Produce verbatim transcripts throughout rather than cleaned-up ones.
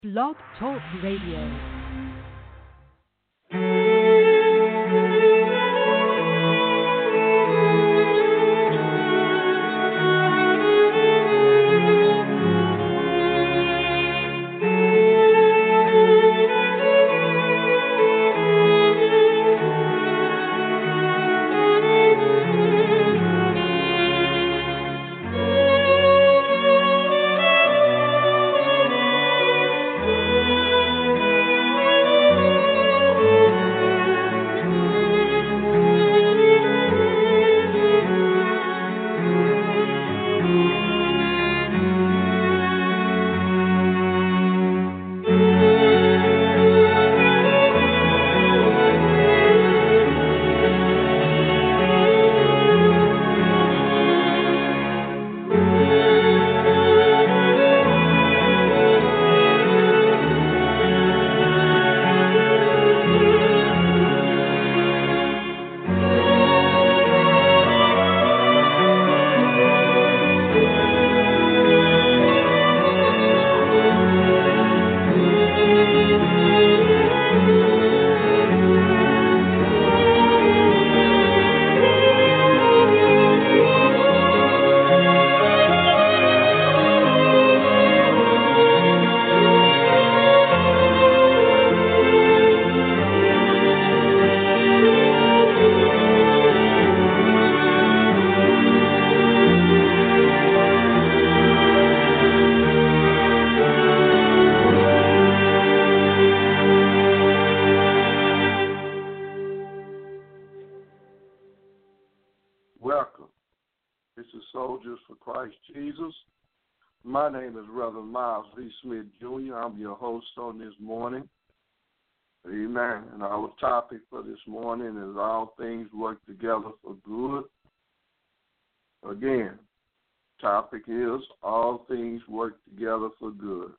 Blog Talk Radio. Welcome. This is Soldiers for Christ Jesus. My name is Reverend Miles V. Smith, Junior I'm your host on this morning. Amen. And our topic for this morning is all things work together for good. Again, topic is all things work together for good.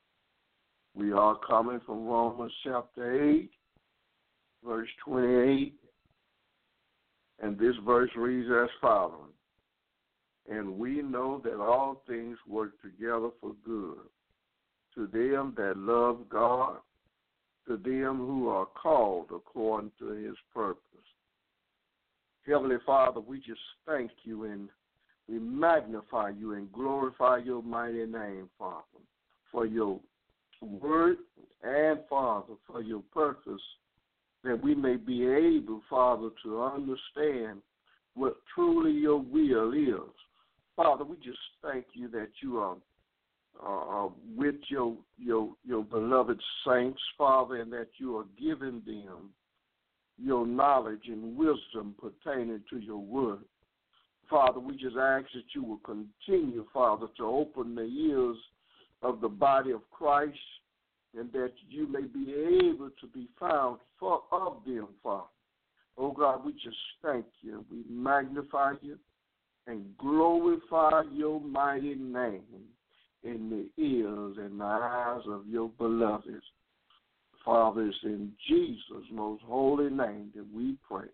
We are coming from Romans chapter eight, verse twenty-eight. And this verse reads as follows. And we know that all things work together for good to them that love God, to them who are called according to his purpose. Heavenly Father, we just thank you and we magnify you and glorify your mighty name, Father, for your word and, Father, for your purpose, that we may be able, Father, to understand what truly your will is. Father, we just thank you that you are uh, with your, your, your beloved saints, Father, and that you are giving them your knowledge and wisdom pertaining to your word. Father, we just ask that you will continue, Father, to open the ears of the body of Christ, and that you may be able to be found for of them, Father. Oh, God, we just thank you. We magnify you and glorify your mighty name in the ears and the eyes of your beloved. Father, it's in Jesus' most holy name that we pray.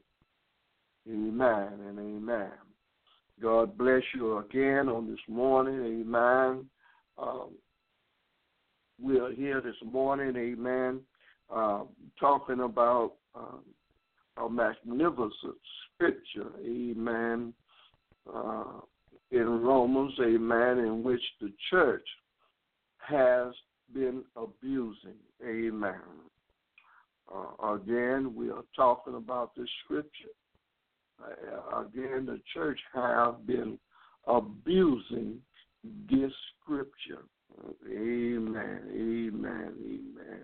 Amen and amen. God bless you again on this morning. Amen. Um, We are here this morning, amen, uh, talking about um, a magnificent scripture, amen, uh, in Romans, amen, in which the church has been abusing, amen. Uh, again, we are talking about this scripture. Uh, again, the church have been abusing this scripture. Amen, amen, amen.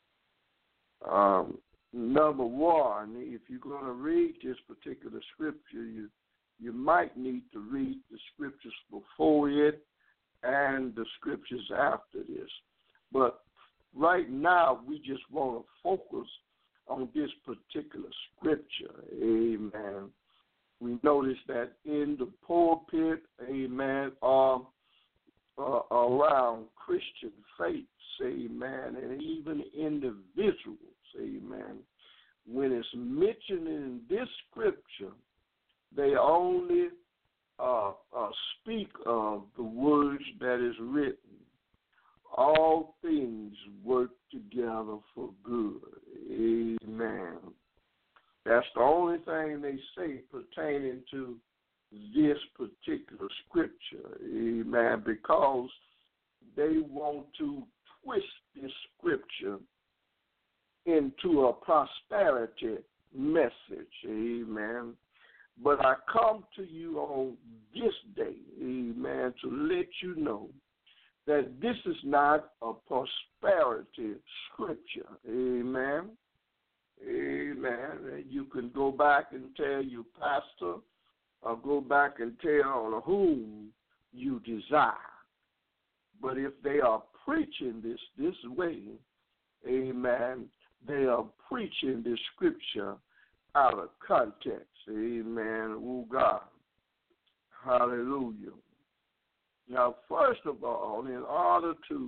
Um, number one, if you're going to read this particular scripture, you you might need to read the scriptures before it and the scriptures after this. But right now, we just want to focus on this particular scripture. Amen. We notice that in the pulpit, amen, um, Uh, around Christian faiths, amen, and even individuals, amen. When it's mentioned in this scripture, they only uh, uh, speak of the words that is written. All things work together for good. Amen. That's the only thing they say pertaining to this particular scripture. Amen. Because they want to twist this scripture into a prosperity message. Amen. But I come to you on this day, amen, to let you know that this is not a prosperity scripture. Amen. Amen. You can go back and tell your pastor or go back and tell whom you desire. But if they are preaching this this way, amen, they are preaching this scripture out of context. Amen. Oh, God. Hallelujah. Now, first of all, in order to,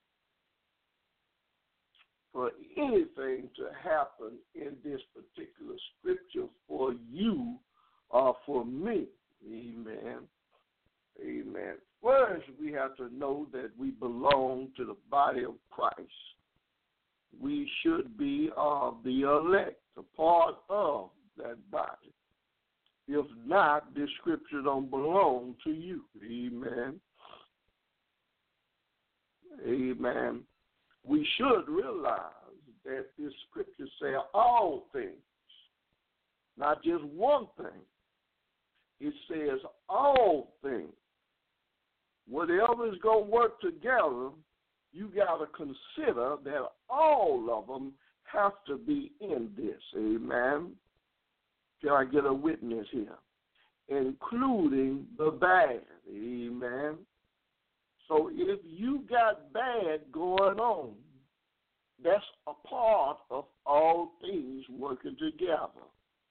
for anything to happen in this particular scripture for you or for me, amen, amen, first we have to know that we belong to the body of Christ. We should be of the elect, a part of that body. If not, this scripture don't belong to you. Amen. Amen. We should realize that this scripture says all things, not just one thing. It says all things. Whatever is going to work together, you got to consider that all of them have to be in this. Amen. Can I get a witness here? Including the bad. Amen. So if you got bad going on, that's a part of all things working together.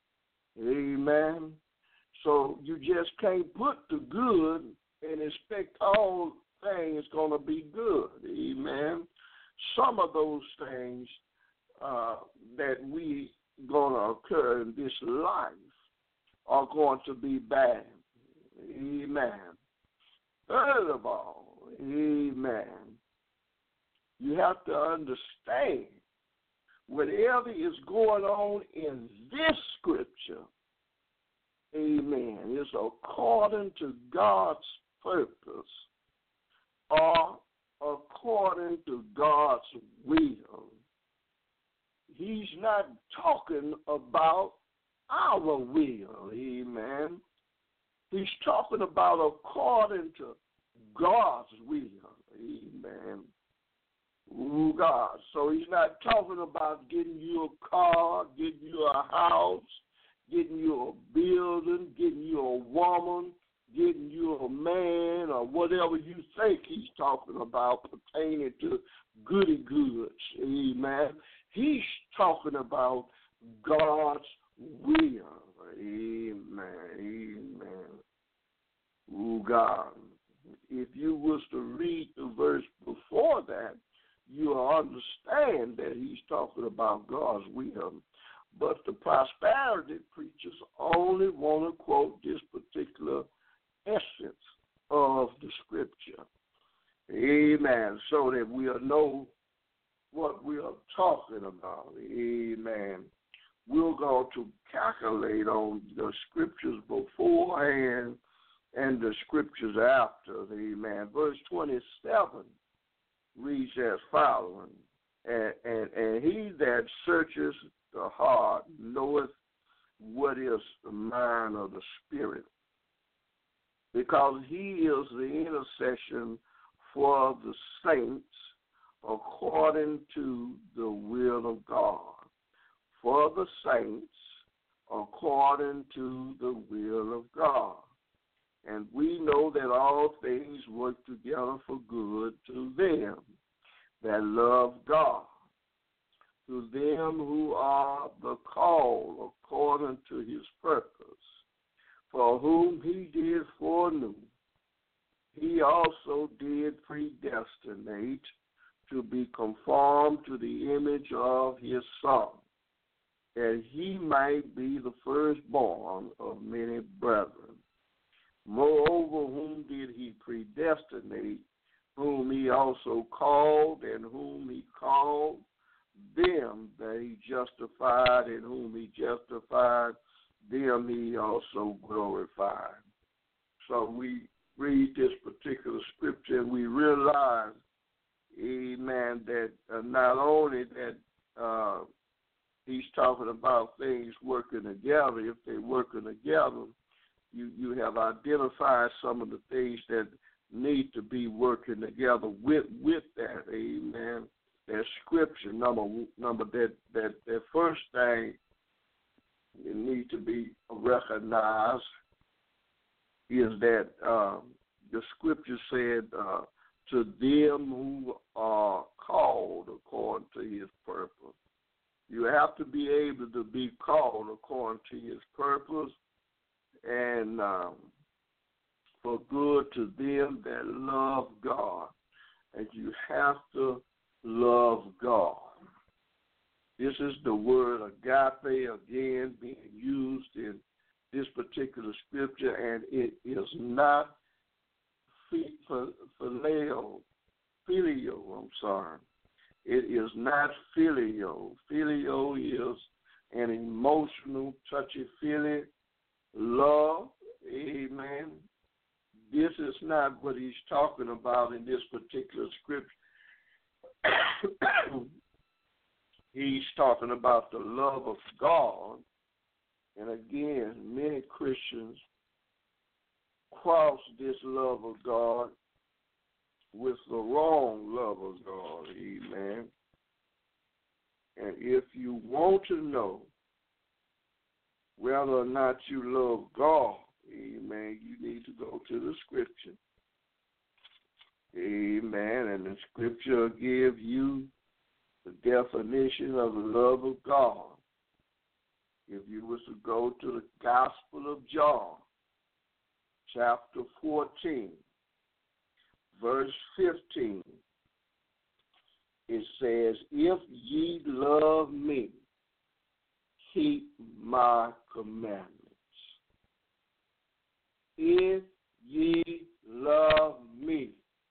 Amen. So you just can't put the good and expect all things going to be good. Amen. Some of those things uh, that we going to occur in this life are going to be bad. Amen. Third of all, amen, you have to understand whatever is going on in this scripture, amen, is according to God's purpose or according to God's will. He's not talking about our will, amen. He's talking about according to God's will, amen. Ooh, God. So he's not talking about getting you a car, getting you a house, getting you a building, getting you a woman, getting you a man, or whatever you think he's talking about pertaining to goody goods, amen. He's talking about God's will, amen, amen. Ooh, God. If you was to read the verse before that, you'll understand that he's talking about God's will. But the prosperity preachers only want to quote this particular essence of the scripture. Amen. So that we'll know what we are talking about. Amen. We're going to calculate on the scriptures beforehand and the scriptures after. Amen. Verse twenty-seven reads as following, and, and, and he that searches the heart knoweth what is the mind of the Spirit, because he is the intercession for the saints according to the will of God. For the saints according to the will of God. And we know that all things work together for good to them that love God, to them who are the called according to his purpose, for whom he did foreknow, he also did predestinate to be conformed to the image of his Son, that he might be the firstborn of many brethren. Moreover, whom did he predestinate, whom he also called, and whom he called, them that he justified, and whom he justified, them he also glorified. So we read this particular scripture and we realize, amen, that uh, not only that uh, he's talking about things working together, if they're working together, you, you have identified some of the things that need to be working together with with that, amen. That scripture, number number that that that first thing it needs to be recognized is that uh, the scripture said uh, to them who are called according to his purpose. You have to be able to be called according to his purpose, and um, for good to them that love God. And you have to love God. This is the word agape, again, being used in this particular scripture, and it is not phileo, filio, I'm sorry. It is not filio. Filio is an emotional, touchy-feely love, amen. This is not what he's talking about in this particular scripture. He's talking about the love of God. And again, many Christians cross this love of God with the wrong love of God, amen. And if you want to know whether or not you love God, amen, you need to go to the scripture. Amen. And the scripture will give you the definition of the love of God. If you was to go to the Gospel of John, chapter fourteen, verse fifteen, it says, if ye love me, keep my commandments. If ye love me,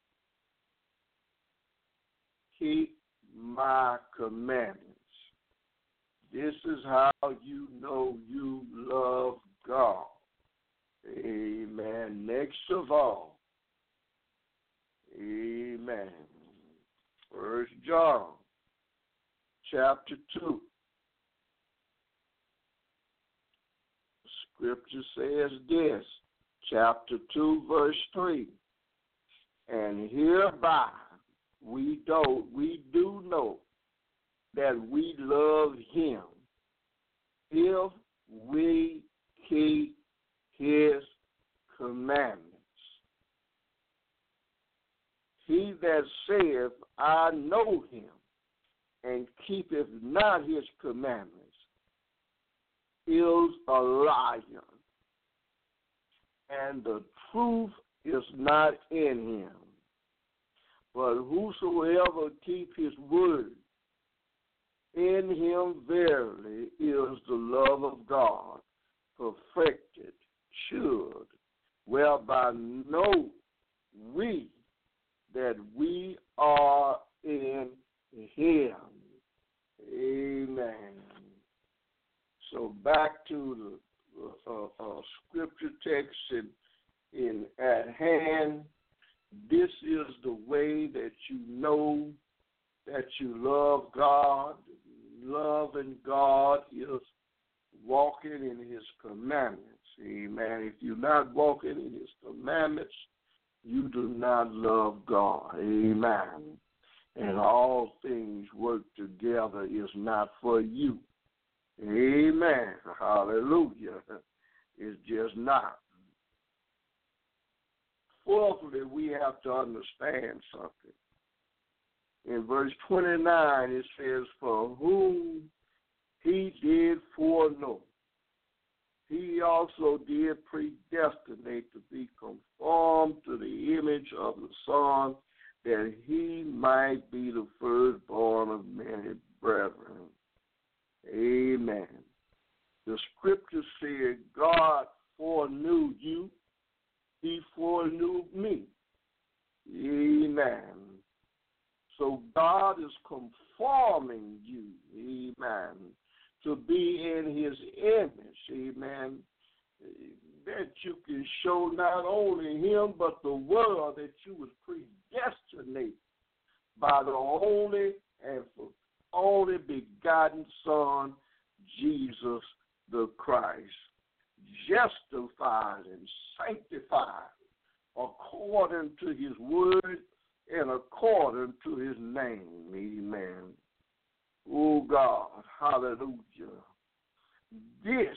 keep my commandments. This is how you know you love God. Amen. Next of all, amen. First John, chapter two. Scripture says this, chapter two, verse three. And hereby we do, we do know that we love him if we keep his commandments. He that saith, I know him, and keepeth not his commandments, is a liar, and the truth is not in him. But whosoever keep his word, in him verily is the love of God perfected, should, whereby know we that we are in him. Amen. So back to the uh, uh, scripture text in, in at hand. This is the way that you know that you love God. Loving God is walking in his commandments. Amen. If you're not walking in his commandments, you do not love God. Amen. And all things work together is not for you. Amen. Hallelujah. It's just not. Fourthly, we have to understand something. In verse twenty-nine, it says, for whom he did foreknow, he also did predestinate to be conformed to the image of the Son, that he might be the firstborn of many brethren. Amen. The scripture said God foreknew you. He foreknew me. Amen. forming you, amen, to be in his image, amen, that you can show not only him but the world that you was predestinated by the only and only begotten Son, Jesus the Christ, justified and sanctified according to his word and according to his name, amen. Oh God, hallelujah. This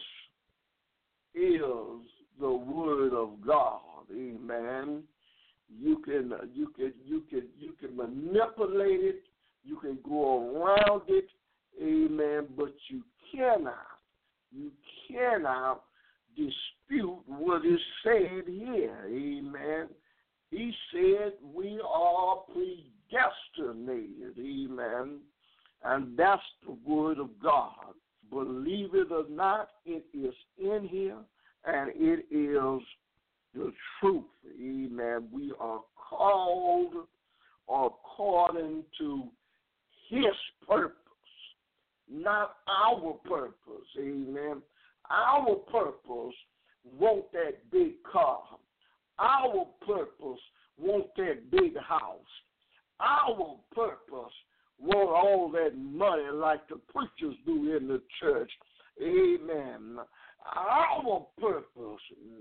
is the word of God, amen. You can you can you can you can manipulate it, you can go around it, amen, but you cannot, you cannot dispute what is said here, amen. He said we are predestinated, amen, and that's the word of God. Believe it or not, it is in here, and it is the truth, amen. We are called according to his purpose, not our purpose, amen. Our purpose want that big car. Our purpose want that big house. Our purpose want all that money like the preachers do in the church. Amen. Our purpose,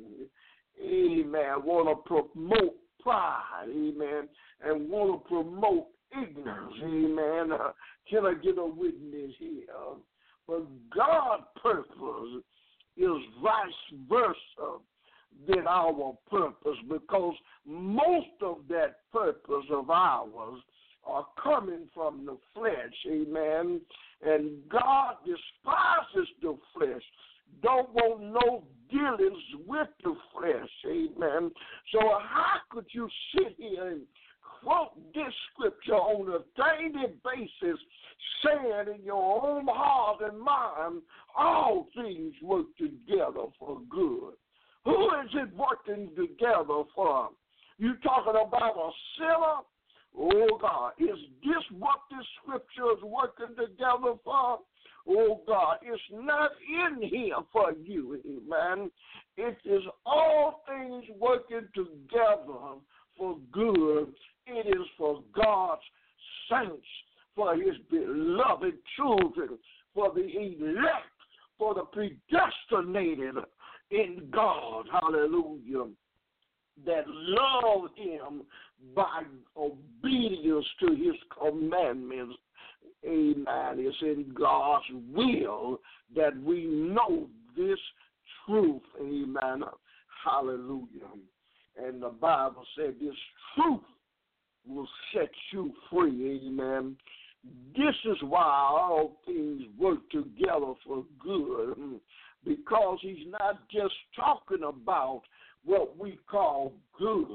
amen, want to promote pride, amen, and want to promote ignorance, amen. Uh, can I get a witness here? But God's purpose is vice versa than our purpose, because most of that purpose of ours are coming from the flesh, amen. And God despises the flesh, don't want no dealings with the flesh, amen. So how could you sit here and quote this scripture on a daily basis, saying in your own heart and mind, all things work together for good? Who is it working together for? You talking about a sinner? Oh, God, is this what this scripture is working together for? Oh, God, it's not in here for you, amen. It is all things working together for good. It is for God's saints, for his beloved children, for the elect, for the predestinated in God, hallelujah, that love him by obedience to his commandments. Amen. It's in God's will that we know this truth. Amen. Hallelujah. And the Bible said this truth will set you free. Amen. This is why all things work together for good, because he's not just talking about what we call good,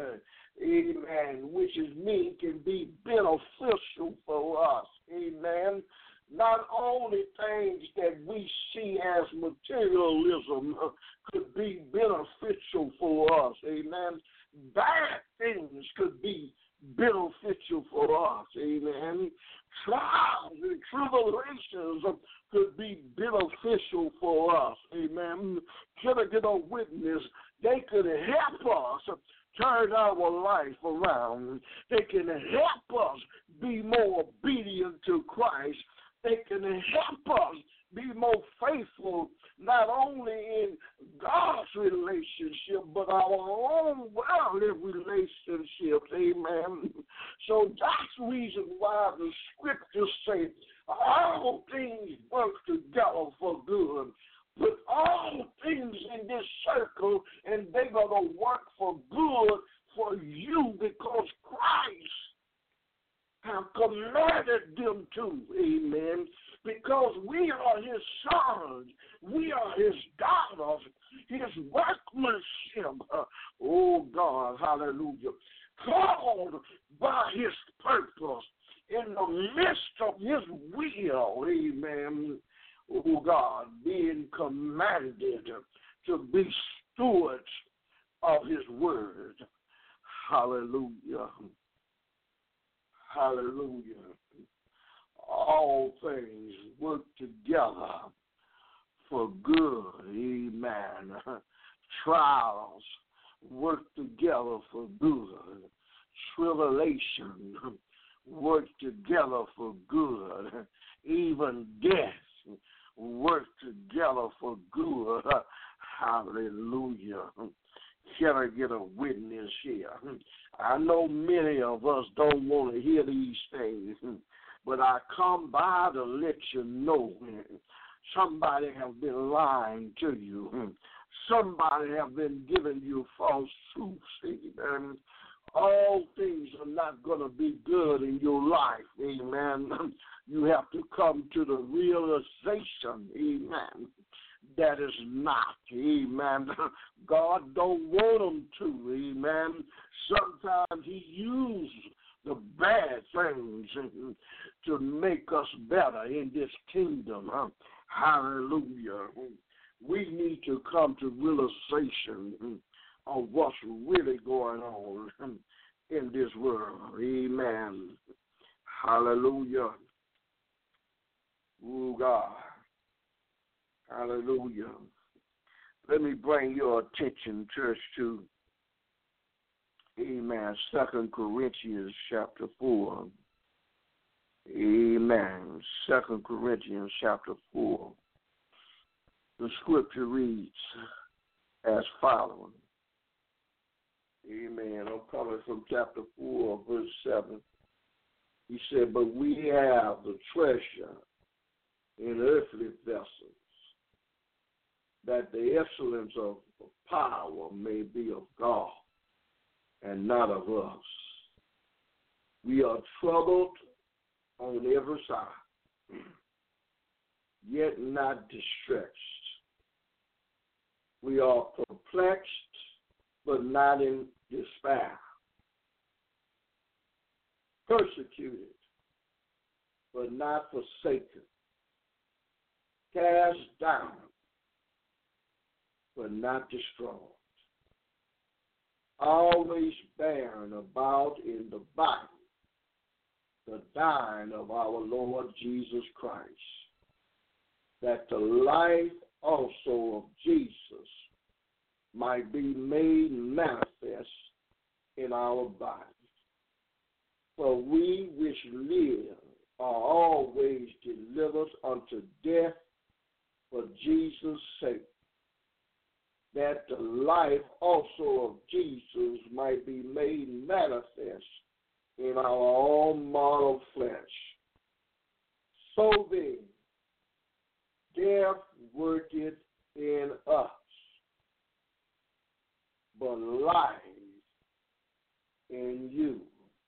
amen, which is mean can be beneficial for us, amen. Not only things that we see as materialism could be beneficial for us, amen. Bad things could be beneficial for us, amen. Trials and tribulations could be beneficial for us, amen. Can I get a witness? They could help us turn our life around. They can help us be more obedient to Christ. They can help us be more faithful, not only in God's relationship, but our own worldly relationships, amen. So that's the reason why the scriptures say all things work together for good. Put all things in this circle, and they're going to work for good for you, because Christ have commanded them to, amen, because we are his sons, we are his daughters, his workmanship, uh, oh God, hallelujah, called by his purpose in the midst of his will, amen, oh God, being commanded to be stewards of his word, hallelujah. Hallelujah. all things work together for good. Amen. Trials work together for good. Tribulation work together for good. Even death work together for good. Hallelujah. Can I get a witness here? I know many of us don't want to hear these things, but I come by to let you know somebody has been lying to you. Somebody has been giving you false truths. Amen. All things are not going to be good in your life. Amen. You have to come to the realization, amen, that is not. Amen. God don't want them to. Amen. Sometimes he uses the bad things to make us better in this kingdom. Hallelujah. We need to come to realization of what's really going on in this world. Amen. Hallelujah. Oh, God. Hallelujah. Let me bring your attention, church, to, amen, Second Corinthians chapter four. Amen. Second Corinthians chapter four. The scripture reads as following. Amen. I'm coming from chapter four, verse seven. He said, but we have the treasure in earthly vessels, that the excellence of power may be of God and not of us. We are troubled on every side, yet not distressed. We are perplexed, but not in despair. Persecuted, but not forsaken. Cast down, but not destroyed. Always bearing about in the body the dying of our Lord Jesus Christ, that the life also of Jesus might be made manifest in our body. For we which live are always delivered unto death for Jesus' sake, that the life also of Jesus might be made manifest in our own mortal flesh. So then, death worketh in us, but life in you.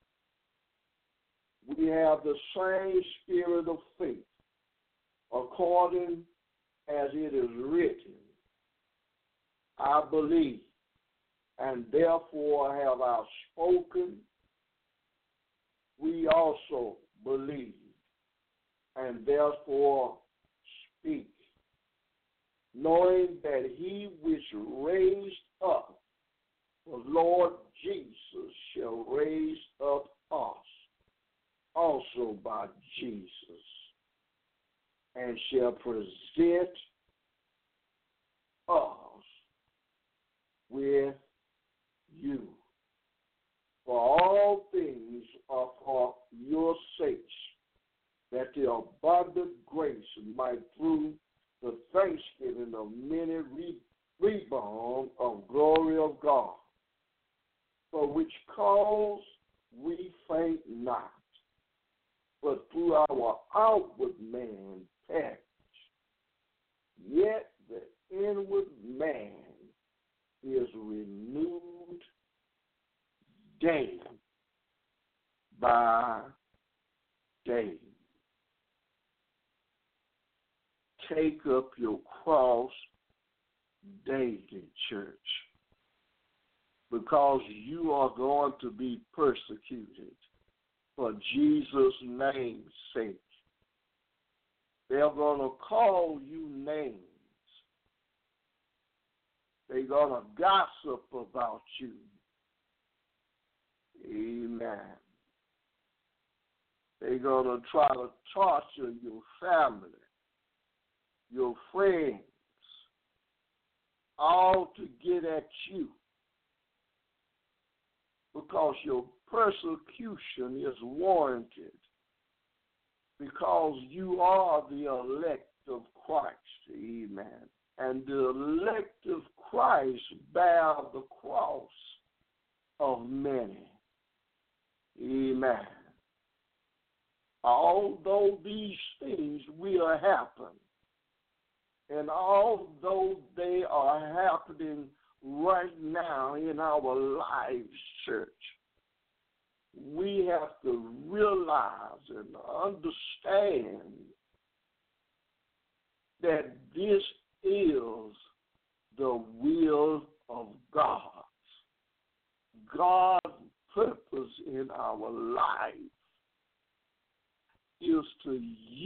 We have the same spirit of faith, according as it is written, I believe, and therefore have I spoken. We also believe, and therefore speak, knowing that he which raised up the Lord Jesus shall raise up us also by Jesus, and shall present us with you. For all things are for your sakes, that the abundant grace might through the thanksgiving of many re- rebound of glory of God, for which cause we faint not, but through our outward man perish, yet the inward man is renewed day by day. Take up your cross daily, church, because you are going to be persecuted for Jesus' name's sake. They're going to call you names. They're going to gossip about you. Amen. They're going to try to torture your family, your friends, all to get at you, because your persecution is warranted, because you are the elect of Christ. Amen. And the elect of Christ bear the cross of many. Amen. Although these things will happen, and although they are happening right now in our lives, church, we have to realize and understand that this is the will of God. God's purpose in our life is to